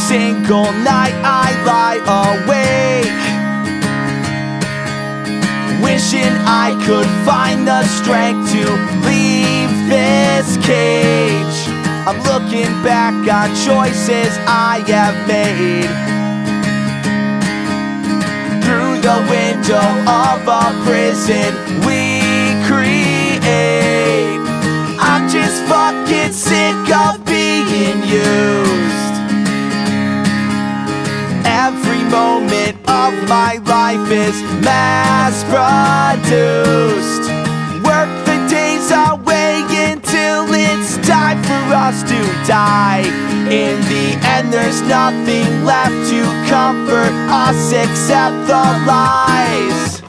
single night I lie awake, wishing I could find the strength to leave this cage. I'm looking back on choices I have made through the window of a prison we create. I'm just fucking sick of being used. Every moment of my life is mass produced. Work the days away until it's time for us to die. In the end there's nothing left to comfort us except the lies.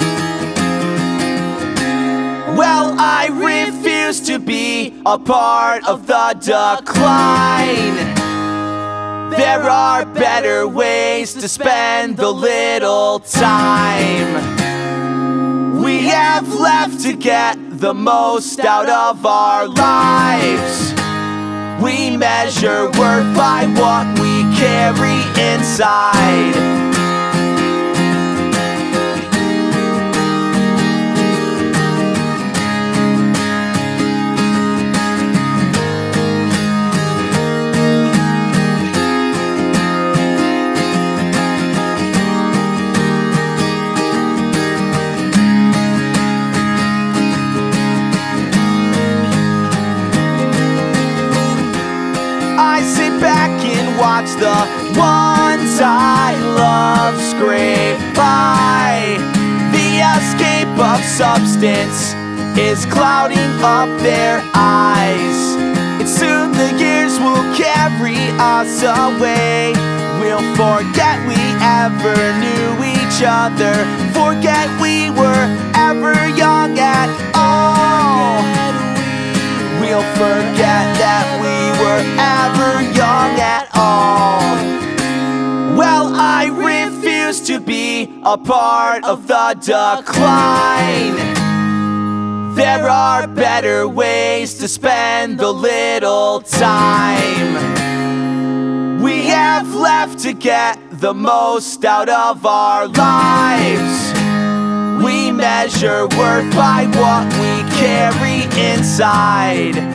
Well, I refuse to be a part of the decline. There are better ways to spend the little time we have left to get the most out of our lives. We measure worth by what we carry inside. I sit back and watch the ones I love scrape by. The escape of substance is clouding up their eyes. And soon the years will carry us away. We'll forget we ever knew each other, forget we were ever young at all. We'll forget that we were ever young at all. Well, I refuse to be a part of the decline. There are better ways to spend the little time we have left to get the most out of our lives. We measure worth by what we carry inside.